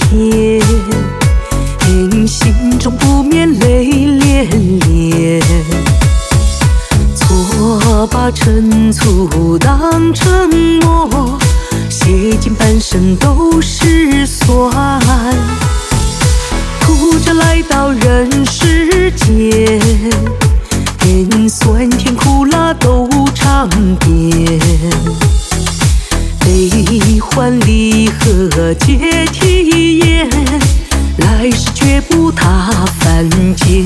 天，心中不免泪涟涟。错把陈醋当成墨，写尽半生都是酸。哭着来到人世间，酸甜苦辣都尝遍。悲欢离合皆体验，来世绝不踏凡间。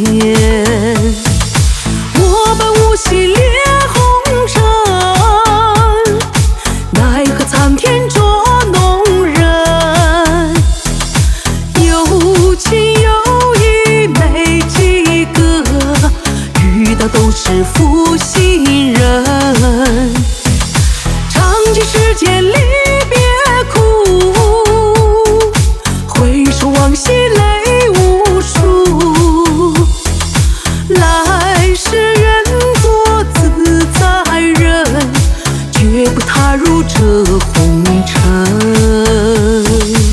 我本无心恋红尘，奈何苍天捉弄人。有情有义没几个，遇到都是负心人。尝尽世间离别苦，回首往昔泪无数。来世愿做自在人，绝不踏入这红尘。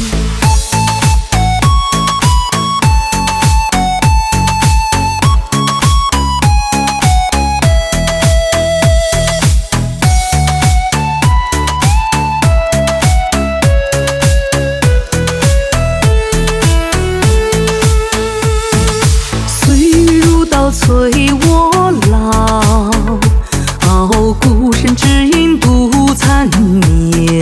催我老，孤身只因独残念。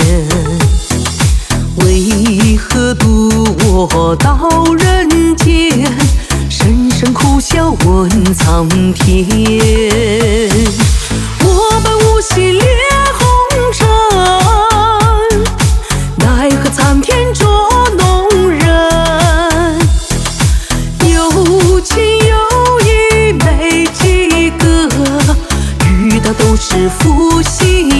为何渡我到人间，声声苦笑问苍天。我本无心恋红尘，奈何苍天捉弄人。有情有义没几个，遇到都是负心